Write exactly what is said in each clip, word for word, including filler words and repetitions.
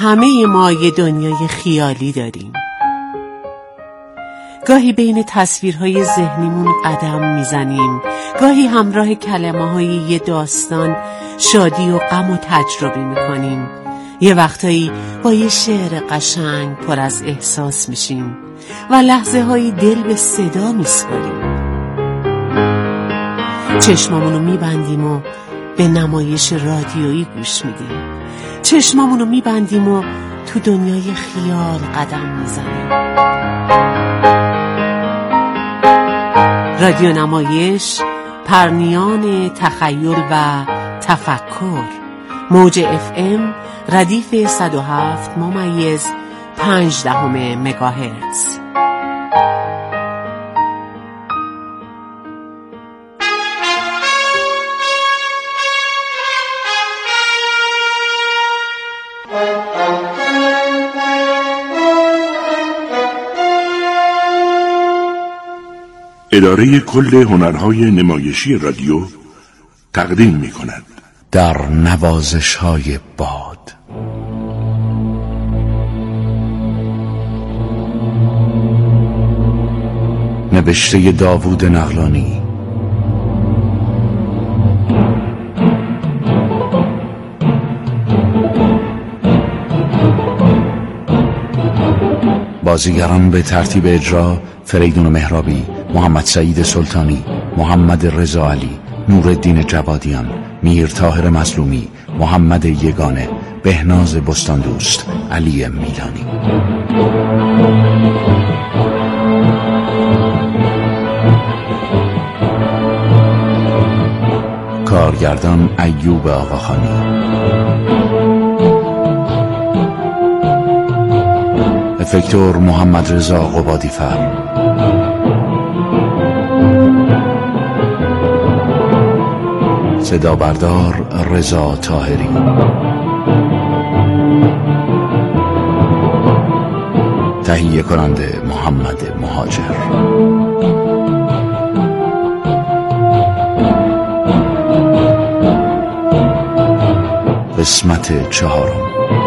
همه ما یه دنیای خیالی داریم. گاهی بین تصویرهای ذهنیمون قدم میزنیم، گاهی همراه کلمه‌های یه داستان شادی و غم و تجربه میکنیم. یه وقتایی با یه شعر قشنگ پر از احساس میشیم و لحظه هایی دل به صدا میسپاریم. چشمامونو میبندیم و به نمایش رادیویی گوش میدیم. چشمامونو میبندیم و تو دنیای خیال قدم میزنیم. رادیو نمایش، پرنیان تخیل و تفکر. موج اف ام ردیف صد و هفت ممیز پنج دهم مگاهرتز. اداره کل هنرهای نمایشی رادیو تقدیم می کند در نوازش های باد. نوشته داوود نقلانی، بازیگران به ترتیب اجرا: فریدون مهرابی، محمد سعید سلطانی، محمد رضا علی، نورالدین جوادیان، میر طاهر مظلومی، محمد یگانه، بهناز بستاندوست، علی میلانی. کارگردان ایوب آقاخانی. افکتور محمد رضا قبادی‌فر. صدا بردار رضا طاهری. تهیه کننده محمد مهاجر. قسمت چهارم.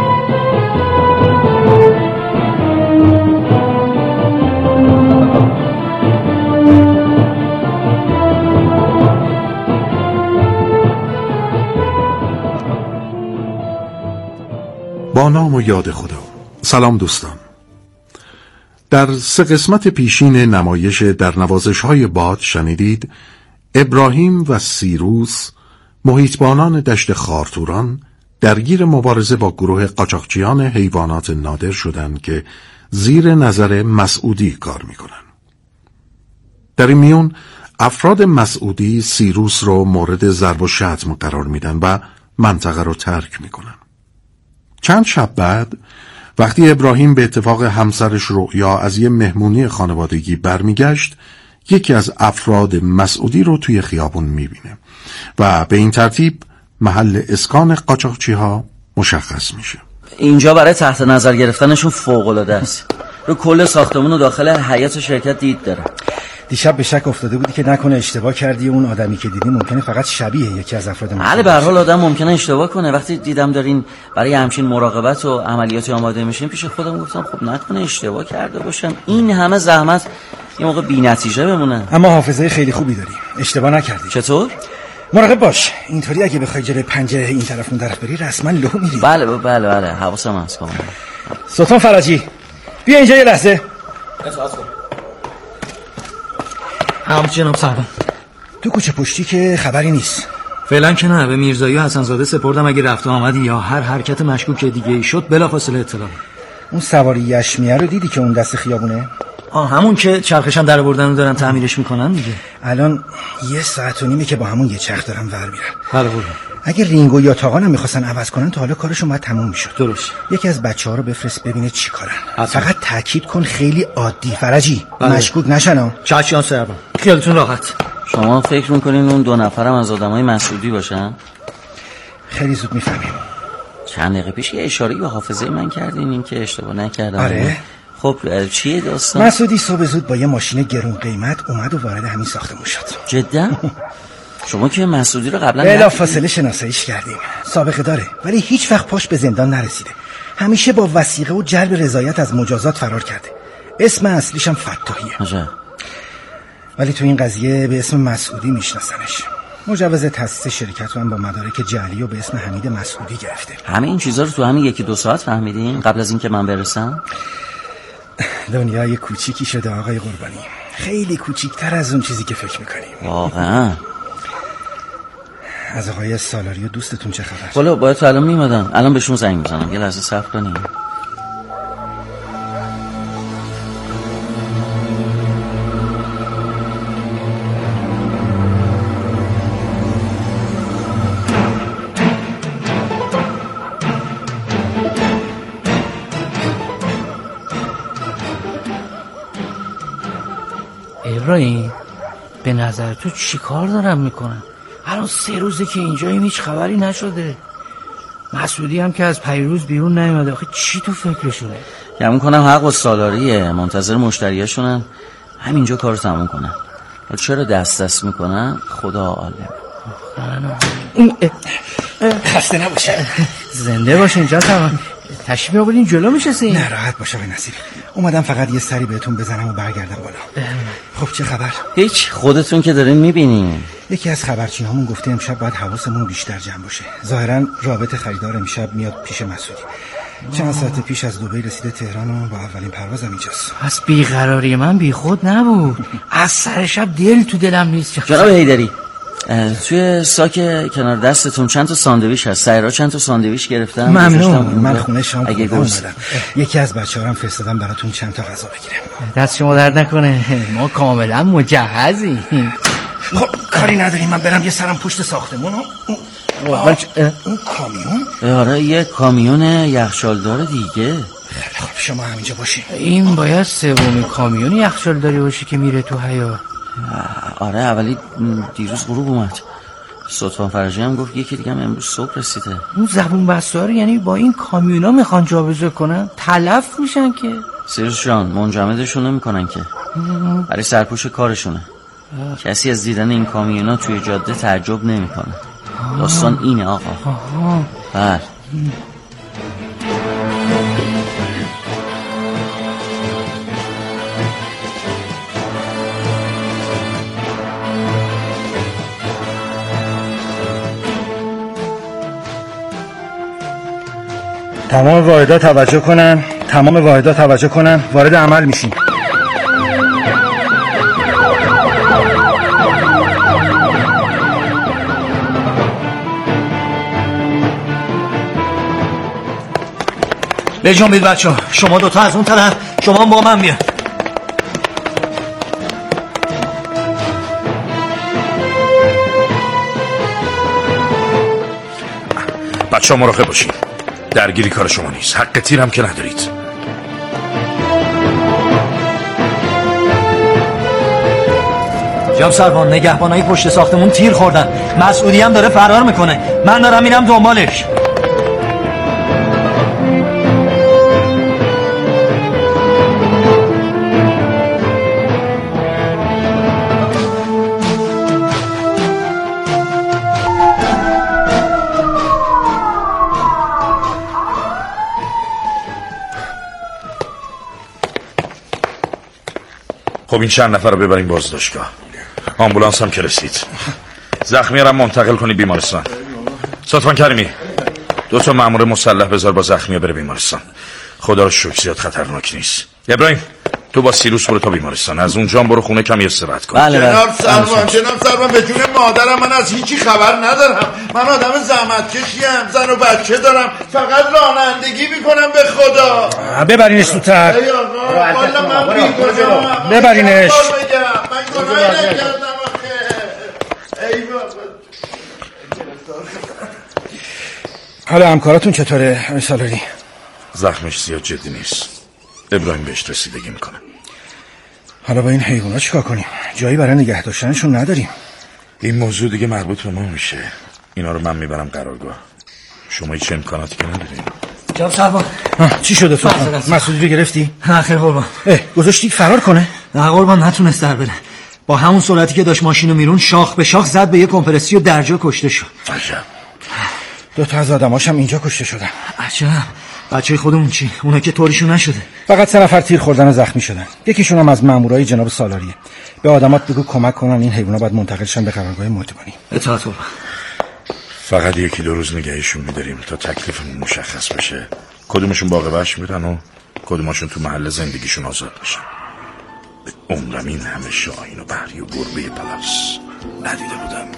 با نام و یاد خدا. سلام دوستان. در سه قسمت پیشین نمایش در نوازش های باد شنیدید ابراهیم و سیروس، محیطبانان دشت خارتوران، درگیر مبارزه با گروه قاچاقچیان حیوانات نادر شدند که زیر نظر مسعودی کار میکنن. در این میون افراد مسعودی سیروس رو مورد ضرب و شتم قرار میدن و منطقه رو ترک میکنن. چند شب بعد وقتی ابراهیم به اتفاق همسرش رؤیا از یه مهمونی خانوادگی برمیگشت، یکی از افراد مسعودی رو توی خیابون میبینه و به این ترتیب محل اسکان قاچاقچی ها مشخص میشه. اینجا برای تحت نظر گرفتنشون فوق العاده است. رو کل ساختمون و داخل هیئت شرکت دید داره. دیشب به شک افتاده بودی که نکنه اشتباه کردی، اون آدمی که دیدی ممکنه فقط شبیه یکی از افراد بله، به هر حال آدم ممکنه اشتباه کنه. وقتی دیدم دارین برای همچین مراقبت و عملیاتی آماده میشین، پیش خودم گفتم خب نکنه اشتباه کرده باشم، این همه زحمت یه موقع بی‌نتیجه بمونه. اما حافظه خیلی خوبی داری، اشتباه نکردی. چطور؟ مراقب باش، اینطوری اگه بخوای جلوی پنجره این طرف اون طرف بری رسما لو میری. بله بله بله، حواسم هست کاملا. سلطان فراجی بیا اینجا یه لحظه. اطاعت کن. هم جناب سربان. تو کوچه پشتی که خبری نیست. فعلا که نه، به میرزایی حسنزاده سپردم، اگه رفت و آمدی یا هر حرکت مشکوک دیگه ای شد بلافاصله اطلاع. اون سواری یشمیه رو دیدی که اون دست خیابونه؟ آه، همون که چرخشم در آوردن و دارن تعمیرش میکنن دیگه. الان یه ساعت و نیمه که با همون یه چرخ دارن ور میرن. بله بله. اگه رینگو یا تاقانم میخواستن عوض کنن تا حالا کارشون باید تموم میشد. درست. یکی از بچه‌ها رو بفرست ببینه چی کارن. حتما. فقط تاکید کن خیلی عادی فرجی. بله. مشکوک نشن. چشم سربان. خیالتون راحت. شما فکر میکنین اون دو نفرم از آدمای مسعودی باشن؟ خیلی زود میفهمیم. چند دقیقه پیش یه اشاره‌ای به حافظه من کردین، این که اشتباه نکردم. آره. خب چیه داستان؟ مسعودی صبح زود با یه ماشین گرون قیمت اومد و وارد همین ساختمون شد. جدا؟ شما که مسعودی رو قبلا بلا فاصله شناساییش کردیم، سابقه داره، ولی هیچ وقت پاش به زندان نرسیده. همیشه با وثیقه و جلب رضایت از مجازات فرار کرده. اسم اصلیش هم فتاحیه. عجب. ولی تو این قضیه به اسم مسعودی میشناسنش. مجوز تأسیس شرکت رو هم با مدارک جعلی و به اسم حمید مسعودی گرفته. همه این چیزا رو تو همین یکی دو ساعت فهمیدین قبل از اینکه من برسم؟ دنیای کوچیکی شده آقای قربانی، خیلی کوچیکتر از اون چیزی که فکر میکنیم. واقعا. از آقای سالاری و دوستتون چه خبر؟ والا باید تو الان میمدن، الان بهشون زنگ میزنم. یه لحظه صبر کنیم. ابراهیم به نظر تو چی کار دارم میکنن؟ الان سه روزه که اینجاییم هیچ خبری نشده. مسعودی هم که از پیروز بیرون نیومده. آخه چی تو فکرشونه؟ گمون کنم حق و سالاریه، منتظر مشتریاشونن همینجا کارو تموم کنن. چرا دست دست میکنن؟ خدا عالم. خسته نباشه. زنده باشین جان تمام. تشریف آوردین جلو میشستین؟ نه راحت باشه آقای نصیری. اومدم فقط یه سری بهتون بزنم و برگردم بالا. خب چه خبر؟ هیچ، خودتون که دارین میبینین. یکی از خبرچینامون گفته امشب باید حواسمون بیشتر جمع باشه. ظاهرا رابط خریدار امشب میاد پیش مسعودی. چند ساعت پیش از دبی رسیده تهران و با اولین پروازم اینجاست. پس بیقراری من بیخود نبود. از سر شب دل تو دلم نیست. جناب حیدری، توی ساک کنار دستتون چند تا ساندویچ هست. سایرا چند تا ساندویچ گرفتم. ممنون. من خونه شام اومدم. یکی از بچه‌هام فرستادم براتون چند تا غذا بگیرم. دست شما درد نکنه. ما کاملا مجهزیم. خب کاری نداریم، من برم یه سرم پشت ساختمون. اون کامیون؟ آره یه کامیون یخچالدار دیگه. خیلی خب شما همینجا باشین. این باید سومین کامیون یخچالداری باشه که میره تو حیاط. آره اولی دیروز غروب اومد. صدفان فرجی هم گفت یکی دیگه هم امروز صبح رسیده. اون زبون بسته یعنی با این کامیونا میخوان جابجا کنن، تلف میشن که. سیروس جان منجمدشون نمیکنن که، برای سرپوش کارشونه. کسی از دیدن این کامیونا توی جاده تعجب نمیکنه. داستان اینه آقا. بله. تمام واحدها توجه کنن. تمام واحدها توجه کنن. وارد عمل میشیم. بجنبید بچه ها. شما دوتا از اون طرف، شما با من بیا. بچه ها مراقب باشین، درگیری کار شما نیست. حق تیرم که ندارید. جناب سروان، نگهبانای پشت ساختمون تیر خوردن. مسعودی هم داره فرار میکنه. من دارم میرم دنبالش. خب این چند نفر رو ببریم بازداشتگاه. آمبولانس هم که رسید. زخمی هم منتقل کنی بیمارستان. سلطان کریمی، دو تا مأمور مسلح بذار با زخمی بره بیمارستان. خدا رو شکر زیاد خطرناک نیست. ابراهیم تو با سیروس برو تا بیمارستان، از اونجا برو خونه کمی استراحت کن. بله جناب سروان، جناب سروان به جون مادرم من از هیچی خبر ندارم. من آدم زحمت کشیم، زن و بچه دارم، فقط رانندگی میکنم به خدا. ببرینش تو تر. ای آقا والا من بی گناهم. ببرینش. من گناهی نکردم آخه. ای بابا. حالا همکاراتون چطوره آقای سالاری؟ زخمش زیاد جدی نیست. ابراهیم بهش رسیدگی میکنه. حالا با این حیوانات چیکار کنیم؟ جایی برای نگه داشتنشون نداریم. این موضوع دیگه مربوط به ما میشه. اینا رو من میبرم قرارگاه. شما هیچ امکاناتی که ندارین. جناب سروان، چی شده تو؟ مسعودی رو گرفتی؟ نه خیر قربان. گذاشتی فرار کنه؟ نه قربان، نتونست در بره. با همون سرعتی که داشت ماشینو میرون شاخ به شاخ زد به یه کمپرسی و درجا کشته شد. عجب. دو تا از آدماش هم اینجا کشته شدن. عجب. بچه خودمون چی؟ اونا که طوریشون نشده. فقط سه نفر تیر خوردن و زخمی شدن. یکیشون هم از مامورای جناب سالاریه. به آدمات بگو کمک کنن این حیونا باید منتقل شن به قرارگاه مهربانی. اطاعت بابا. فقط یکی دو روز نگهشون می‌داریم تا تکلیفمون مشخص بشه. کدومشون باغ وحش میرن و کدومشون تو محل زندگیشون آزاد میشن. عمرم این همه شاهین و بحری و گربه پلاس ندیده بودم.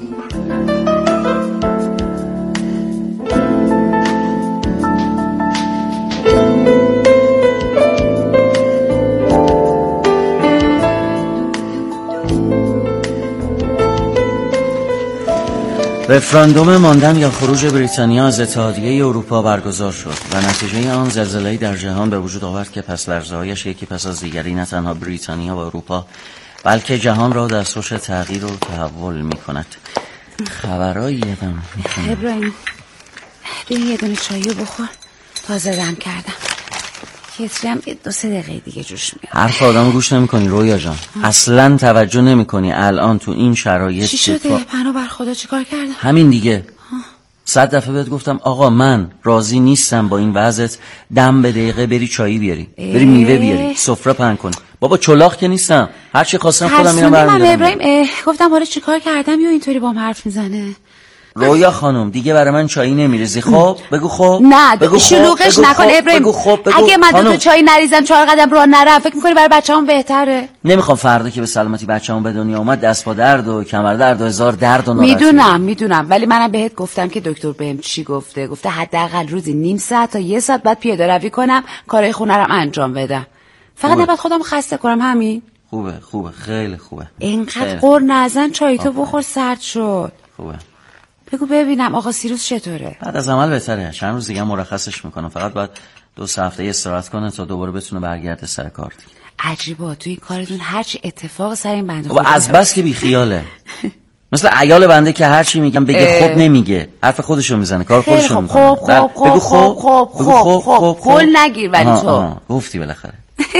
رفراندوم ماندن یا خروج بریتانیا از اتحادیه اروپا برگزار شد و نتیجه آن زلزله‌ای در جهان به وجود آورد که پس لرزه‌هایش یکی پس از دیگری نه تنها بریتانیا و اروپا بلکه جهان را دستخوش تغییر و تحول می‌کند. خبرایی یادم می‌کنه. ابراهیم بیا یه دونه چایی بخور. تازه دم کردم. کتری هم دو سه دقیقه دیگه جوش میاد. حرف آدم گوش نمی‌کنی رویا جان. اصلاً توجه نمی‌کنی الان تو این شرایط چی شده؟ پناه بر خدا چیکار کردم؟ همین دیگه. صد دفعه بهت گفتم آقا من راضی نیستم با این وضعیت. دم به دقیقه بری چایی بیاری، بری میوه بیاری، سفره پهن کنی. بابا چلاق که نیستم، هر چی خواستم خودم میرم برمی‌دارم. ابراهیم گفتم حالا چیکار کردم یا اینطوری با هم حرف میزنه؟ رویا خانم دیگه برای من چایی نمیریزی؟ خب بگو خب. نه بگو شلوغش خب. نکن ابراهیم. بگو خب. بگو. اگه من دو تا چای نریزم چهار قدم راه نرم فکر می‌کنی برای بچه‌ام بهتره؟ نمیخوام فردا که به سلامتی بچه‌ام به دنیا اومد دست پا درد و کمر درد و هزار درد و ناراحتی. میدونم میدونم ولی منم بهت گفتم که دکتر بهم چی گفته. گفته حداقل روزی نیم ساعت تا یه ساعت بعد پیاده روی کنم کارهای خونه رو انجام بدم. فقط نباید خودم خسته کنم همین. خوبه خوبه خیلی خوبه. اینقدر قر نزن چای تو بخور سرد شد. خوبه. بگو ببینم آقا سیروس چطوره؟ بعد از عمل بهتره. چند روز دیگه مرخصش میکنم. فقط باید دو سه هفته استراحت کنه تا دوباره بتونه برگرده سر کار. عجیبا توی کارتون هر چی اتفاق سر این بنده خدا از بس که بی خیاله. مثل عیال بنده که هر چی میگم بگه خب نمیگه. حرف خودشو میزنه، کار خودشو میکنه. خب خب خب بگو خب خب خب خب کل نگیر ولی تو گفتی بالاخره.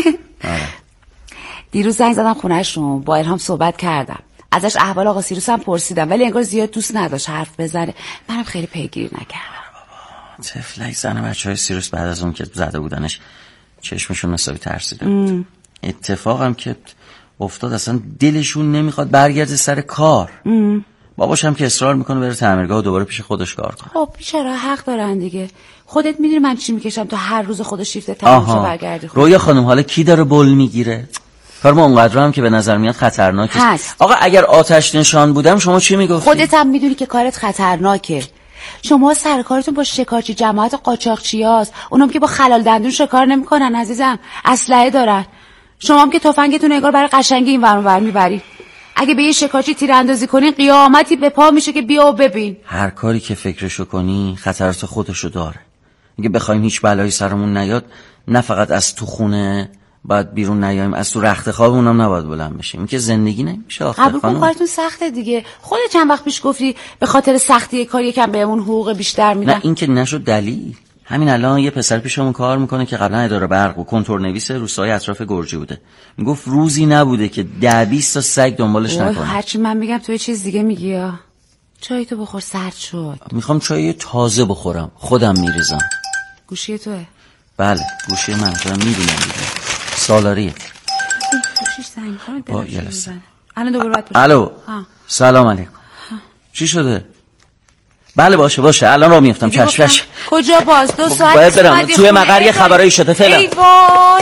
دیروز زنگ زدم خونه‌شون با الهام صحبت کردم. ازش احوال آقا سیروس هم پرسیدم ولی انگار زیاد دوست نداشت حرف بزنه. منم خیلی پیگیری نکردم. بابا تفلک زن بچهای سیروس بعد از اون که زده بودنش چشمشون حسابی ترسیده بود. اتفاقم که افتاد اصلا دلشون نمیخواد برگرده سر کار. ام. باباش هم که اصرار میکنه بره تعمیرگاه و دوباره پیش خودش کار کنه. خب چرا حق دارن دیگه. خودت میدونی من چی میکشم تا هر روز خودش شیفت تمام برگردی. رویا خانم حالا کی داره بول میگیره؟ کار ما اونقدر هم که به نظر میاد خطرناکه. آقا اگر آتش نشان بودم شما چی میگفتی؟ خودت هم میدونی که کارت خطرناکه. شما سر کارتون با شکارچی جماعت قاچاقچیاست. اونم که با خلال دندون شکار نمیکنن عزیزم، اسلحه دارن. شما هم که تفنگتون انگار برای قشنگی این ور اون ور میبری. اگه به یه شکارچی تیراندازی کنین قیامتی به پا میشه که بیا و ببین. هر کاری که فکرشو کنی خطرات خودشو داره. اگه بخوایم هیچ بلایی سرمون نیاد نه فقط از تو خونه باید بیرون نیایم، از تو رخت خوابمون هم نباید بلند بشیم. این که زندگی نمیشه آخه. قبول کن کارتون سخته دیگه. خودت چند وقت پیش گفتی به خاطر سختی کار یکم بهمون حقوق بیشتر میدن. نه این که نشد دلیل. همین الان یه پسر پیشمون کار میکنه که قبلا اداره برق و کنتور نویس روستای اطراف گرجی بوده. میگفت روزی نبوده که ده بیست تا سگ دنبالش نکنه. هرچی من میگم تو یه چیز دیگه میگی یا چای تو بخور سرد شد. میخوام چای تازه بخورم، خودم میریزم. گوشی توه؟ بله گوشی من، دارم میبینم دیگه. سالاریه. گوشیش زنگ می‌خوره دلش میزنه. الان دوباره باید الو. سلام علیکم. چی شده؟ بله باشه باشه الان رو میافتم. چشمش کجا باز دو ساعت باید برم توی مقر یه خبرایی شده فعلا. ای وای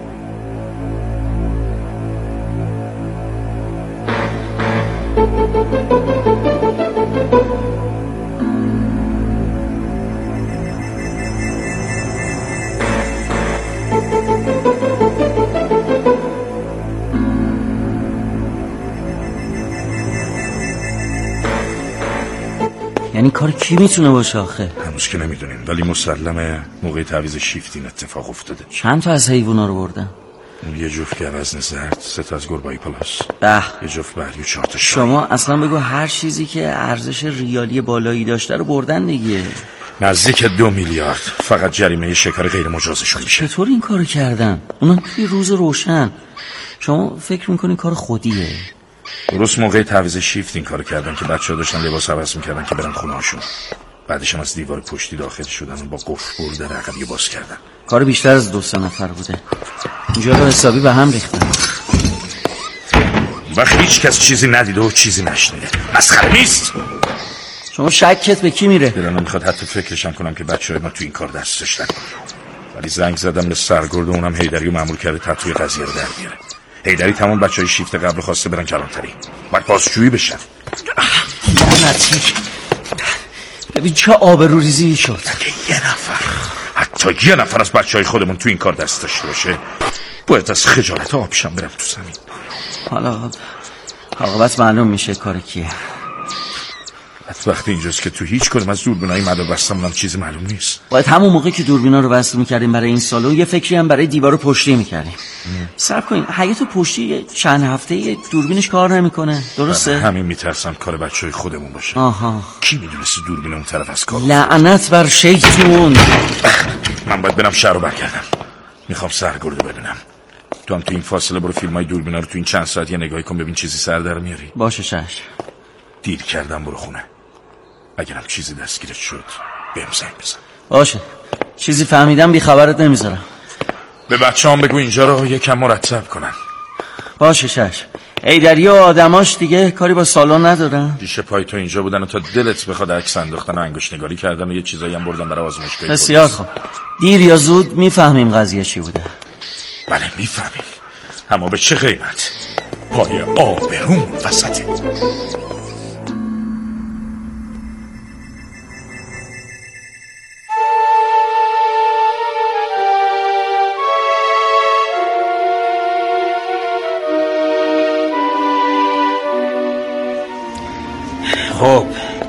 یعنی کار کی میتونه باشه آخه؟ هنوز که نمیدونیم ولی مسلمه موقع تعویض شیفت این اتفاق افتاده. چند تا از حیوونا رو بردن؟ یه جفت گوزن زرد، سه تا از گربه پلاس، به یه جفت بحری و چهار تا شما اصلا بگو هر چیزی که ارزش ریالی بالایی داشته رو بردن دیگه. نزدیک دو میلیارد فقط جریمه شکار غیر مجازشون میشه. چطور این کارو کردن؟ اونا توی روز روشن. شما فکر میکنین کار خودیه؟ درست موقع تعویض شیفت این کارو کردن که بچه‌ها داشتن لباس عوض میکردن که برن خونه‌هاشون. بعدش هم از دیوار پشتی داخل شدن و با قفل بردن عقبی باز کردن. کار بیشتر از دو سه نفر بوده. اینجا رو حسابی به هم ریختن. وقت هیچ کس چیزی ندیده و چیزی نشنیده. مسخره نیست. شما شکت به کی میره؟ دلم میخواد حتی فکرشم کنم که بچه‌های ما تو این کار دست داشتن، ولی زنگ زدم به سرگرد و اونم حیدری رو مأمور کرده تطوی قضیه رو در بیاره. حیدری تمام بچه‌های شیفت قبل خواسته برن کلانتری، بعد بازجویی بشن. لعنتی، ببین چه آبروریزی شد. که یه نفر، حتی یه نفر از بچه‌های خودمون تو این کار دست داشته باشه، باید از خجالت آبشم برم تو زمین. حالا عاقبت معلوم میشه کار کیه. وقتی اینجاست که تو هیچ کدوم از دوربینای مدار بستمونم چیزی معلوم نیست. باید همون موقع که دوربینا رو بسته میکردیم برای این سالو یه فکری هم برای دیوار پشتی میکردیم. صبر کنین، حیاط پشتی چند هفته یه دوربینش کار نمیکنه، درسته؟ همین میترسم کار بچهای خودمون باشه. آها. کی میدونست دوربین اون طرف از کار؟ لعنت بر شیطون. من باید برم شهر رو برگردم. میخوام سرگردو ببینم. تو هم تو این فاصله برو فیلمای دوربینا رو تو این چند ساعت یه نگاهی کن، ببین چیزی سر در میاری. باشه شش. دیر کردم، برو خونه. اگرم چیزی دستگیرت شد بهم زنگ بزن. باشه، چیزی فهمیدم بی خبرت نمیذارم. به بچه هم بگو اینجا رو یکم مرتب کنن. باشه شش. حیدری و آدماش دیگه کاری با سالن ندارن؟ پیش پای تو اینجا بودن و تا دلت بخواد عکس انداختن و انگشت نگاری کردن و یه چیزایی هم بردن برای آزمایشگاه. بسیار خوب، دیر یا زود میفهمیم قضیه چی بوده. بله میفهمیم، اما به چه قیمت؟ پای آبروم وسطه. خب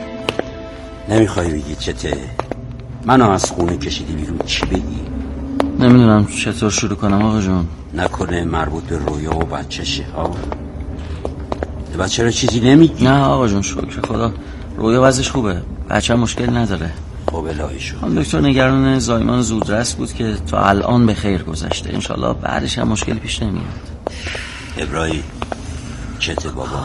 نمیخوای بگی چته؟ منو از خونه کشیدی بیرون، چی بگی؟ نمیدونم چطور شروع کنم آقا جون. نکنه مربوط به رویا و بچه‌شه ها؟ بچه رو چیزی نمیگی؟ نه آقا جون شکر خدا، رویا وضعش خوبه، بچه مشکل نداره. خب الهی شد. هم دکتر نگران زایمان زودرس بود که تا الان به خیر گذشته، انشالله بعدش هم مشکلی پیش نمیاد. ابراهیم چته بابا؟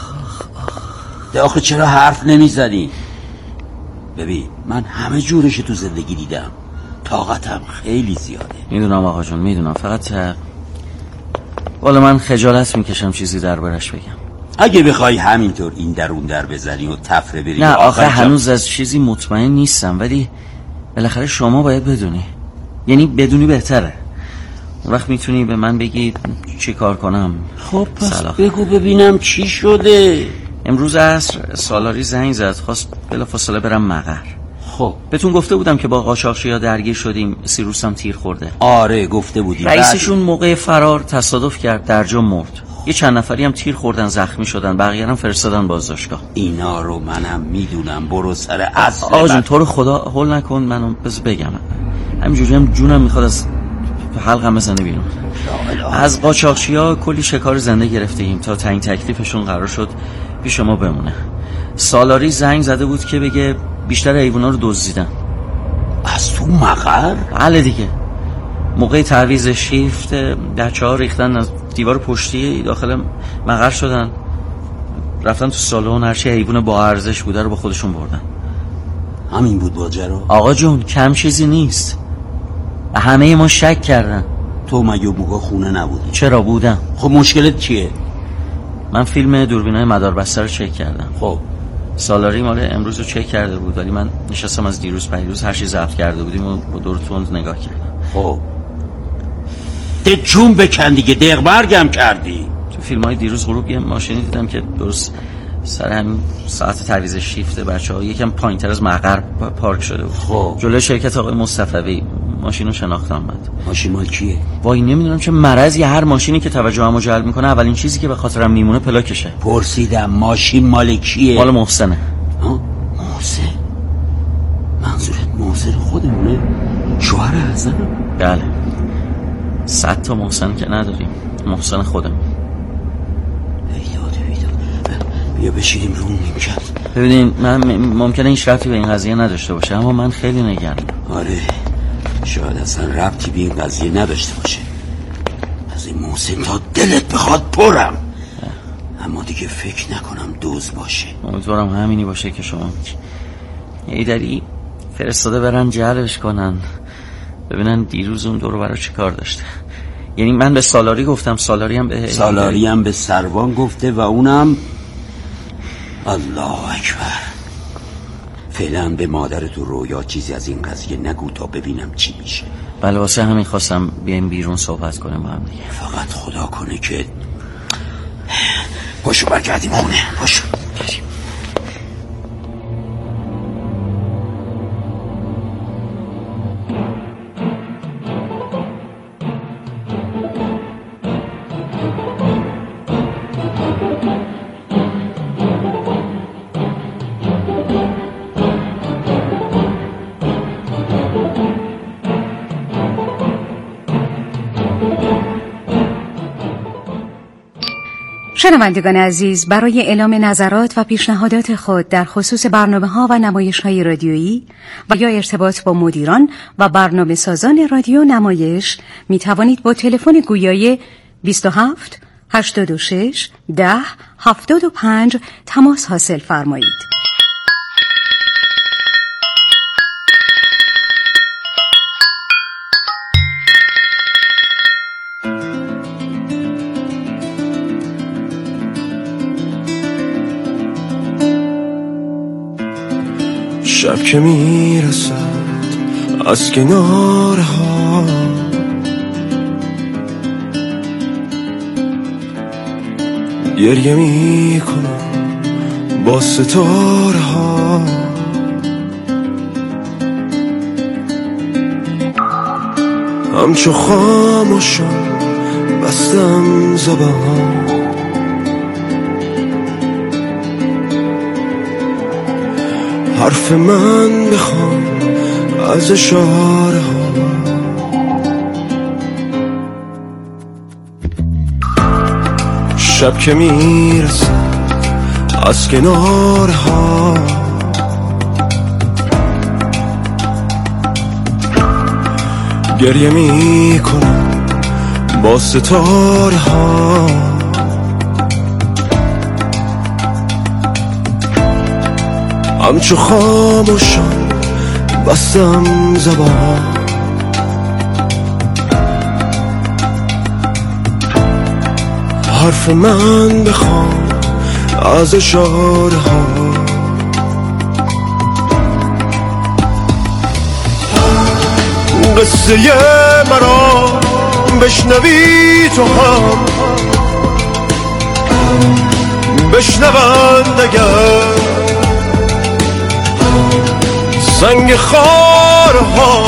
ده آخه چرا حرف نمیزنی؟ ببین من همه جورش تو زندگی دیدم، طاقتم خیلی زیاده. میدونم آقا جون میدونم، فقط والا من خجالت میکشم چیزی دربارش بگم. اگه بخوای همینطور این در اون در بزنی و تفره بری، نه آخه هنوز از چیزی مطمئن نیستم، ولی بالاخره شما باید بدونی، یعنی بدونی بهتره. اون وقت میتونی به من بگی چی کار کنم. خب پس بگو ببینم چی شده. امروز عصر سالاری زنگ زد، خواست بلافاصله برم مقر. خب بهتون گفته بودم که با قاچاقچیا درگیر شدیم، سیروس هم تیر خورده. آره گفته بودی. رئیسشون موقع فرار تصادف کرد، در جا مرد. یه چند نفری هم تیر خوردن، زخمی شدن، بقیه هم فرستادن بازداشتگاه. اینا رو منم میدونم، برو سر اصل. آقا جون تو رو خدا هول نکن، منو بز بگم. همینجوری هم جونم میخواد از حلقم بزنه بیرون. از قاچاقچیا کلی شکار زنده گرفتیم تا تعیین تکلیفشون قرار شد پیش ما بمونه. سالاری زنگ زده بود که بگه بیشتر حیونا رو دزدیدن. از تو مقر؟ بله دیگه، موقع تعویض شیفت بچه‌ها ریختن از دیوار پشتی داخل مقر شدن، رفتن تو سالن، هرچی حیوان با ارزش بوده رو با خودشون بردن. همین بود ماجرا؟ آقا جون کم چیزی نیست، همه ما شک کردن. تو مگه موقع خونه نبودی؟ چرا بودم. خب مشکلت چیه؟ من فیلم دوربینای مداربسته رو چک کردم. خب سالاری مال امروز رو چک کرده بود، ولی من نشستم از دیروز پیروز هر چی ضبط کرده بودیم و با دور تند نگاه کردم. خب ده جون بکن دیگه، دق برگم کردی. تو فیلم های دیروز غروب یه ماشینی دیدم که درست سر همین ساعت تعویض شیفت بچه‌ها یکم پایین‌تر از مقر پارک شده بود. خب جلوی شرکت آقای مصطفی ماشینو شناختم. بعد ماشین مال کیه؟ وای نمیدونم چه مرضی، هر ماشینی که توجهمو جلب میکنه اولین چیزی که به خاطرم میمونه پلاکشه. پرسیدم ماشین مال کیه؟ مال محسنه. ها محسن؟ منظورت محسن خودمونه؟ شوهر حسن؟ بله، صد تا محسن که نداریم، محسن خودمون. بیا بشیریم رو نیمکت. ببینین من ممکنه این ربطی به این قضیه نداشته باشه، اما من خیلی نگرانم. آره شاید اصلا ربطی به این قضیه نداشته باشه. از این محسن تا دلت بخواد پرم، اما دیگه فکر نکنم دوز باشه. امیدوارم همینی باشه که شما ایدری فرستاده برن جلبش کنن ببینن دیروز اون دورو برای چه کار داشته. یعنی من به سالاری گفتم، سالاری هم به سالاری هم به سروان گفته و اونم الله اکبر. فعلا به مادر تو رویا چیزی از این قضیه نگو تا ببینم چی میشه. بله واسه همین خواستم بیایم بیرون صحبت کنیم با هم دیگه. فقط خدا کنه که پاشو برگردیم خونه. پاشو بریم. شنوندگان عزیز، برای اعلام نظرات و پیشنهادات خود در خصوص برنامه‌ها و نمایش‌های رادیویی و یا ارتباط با مدیران و برنامه سازان رادیو نمایش می توانید با تلفن گویای بیست و هفت هشتاد و شش ده هفتاد و پنج تماس حاصل فرمایید. شب که میرسد از کنارها گریه میکنم با ستاره ها. همچو خاموشم بستم زبان حرف من بخوام از اشاره ها. شب که میرسه از کنارها گریه میکنم با ستاره ها. همچو خاموشم بستم زبان حرف من بخوام از اشاره ها. قصه مرا بشنوی تو هم بشنوند اگر سنگ خارها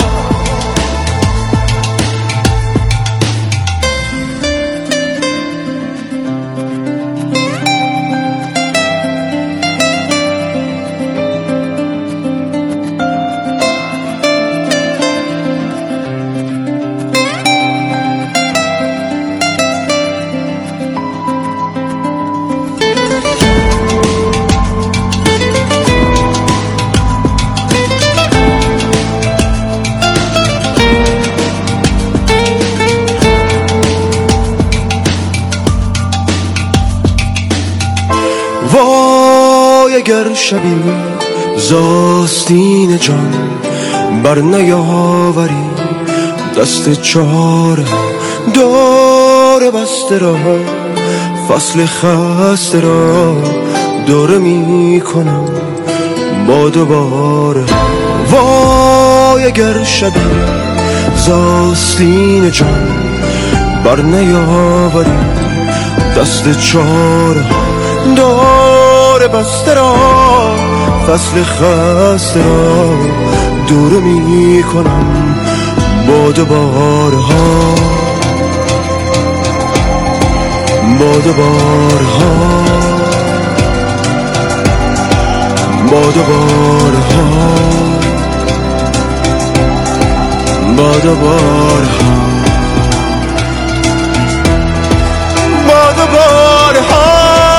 اگر شبی زاستین جان بر نیاوری دست چاره دور بسته را فصل خسته را دوره می کنم با دوباره. وای اگر شبی زاستین جان بر نیاوری دست چاره دور بسته را فصل خسته را دور می کنم با دوباره ها با دوباره ها با دوباره ها با دوباره ها با دوباره ها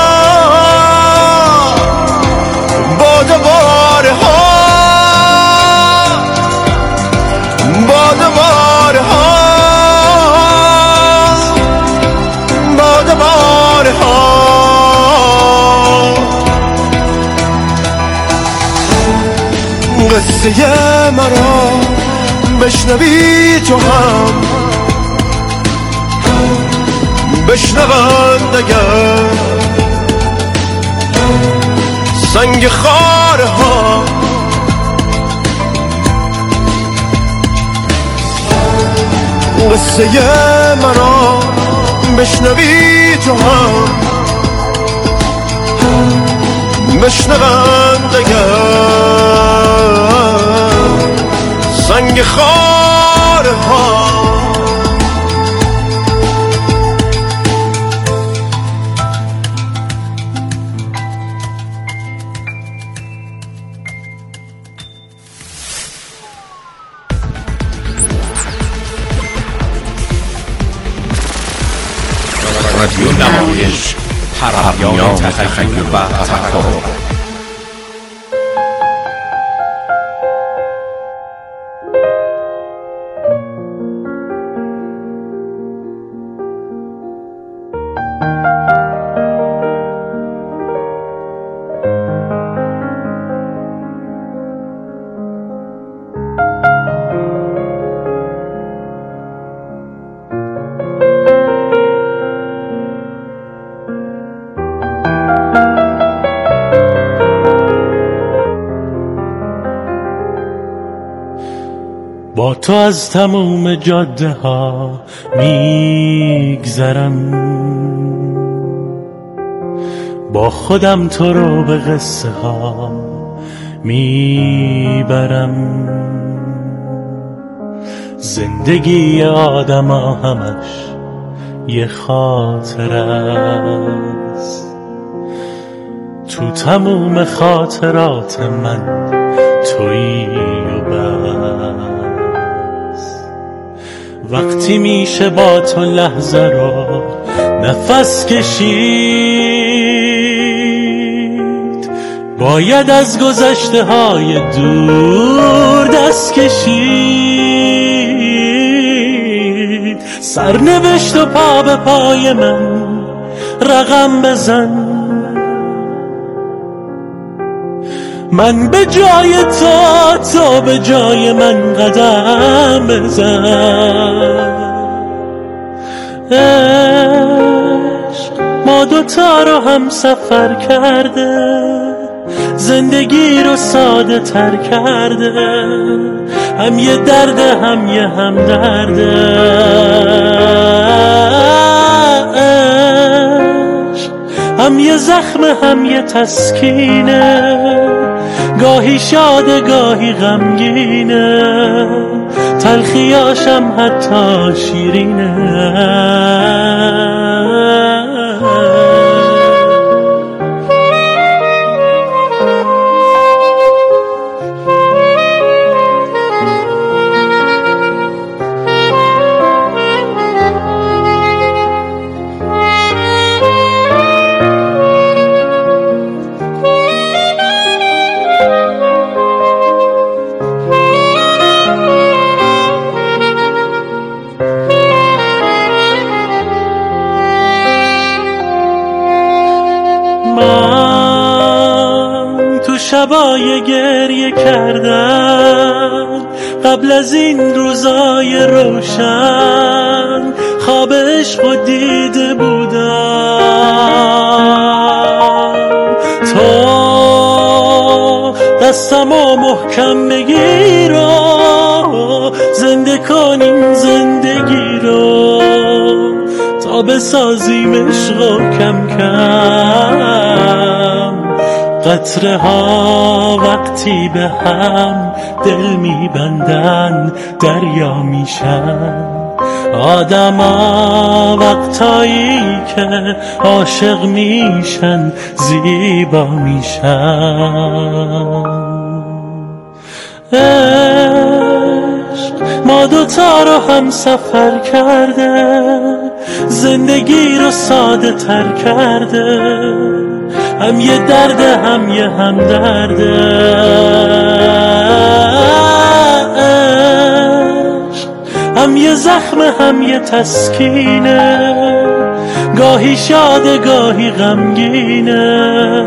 دوباره ها با دوباره ها با دوباره ها قصه مرا بشنوی تو هم بشنوند اگر سنگ خاره ها قصه مرا بشنوی تو هم بشنوند اگر سنگ خاره ها رادیو نمایش حرمیان تخیل و تفکر. با تو از تموم جاده ها میگذرم، با خودم تو رو به قصه ها میبرم. زندگی آدم ها همش یه خاطر است، تو تموم خاطرات من تویی و بس. وقتی میشه با تو لحظه رو نفس کشید، باید از گذشته های دور دست کشید. سرنوشت و پا به پای من رقم بزن، من به جای تو تو به جای من قدم بزن. عشق ما دوتا رو هم سفر کرده، زندگی رو ساده تر کرده، هم یه درد هم یه هم درده. عشق هم یه زخم هم یه تسکینه، گاهی شاده گاهی غمگینه، تلخیاشم حتی شیرینه. شبای گریه کردن قبل از این روزای روشن، خواب عشق و دیده بودم. تو دستمو محکم بگیر و زنده کنیم زندگی رو، تا بسازیم عشق و کم کم قطره ها وقتی به هم دل میبندن دریا میشن. آدم ها وقتایی که عاشق میشن زیبا میشن. عشق ما دوتا رو هم سفر کرده، زندگی رو ساده تر کرده، هم یه درد هم یه هم درده. عشق هم یه زخم هم یه تسکینه، گاهی شاده گاهی غمگینه،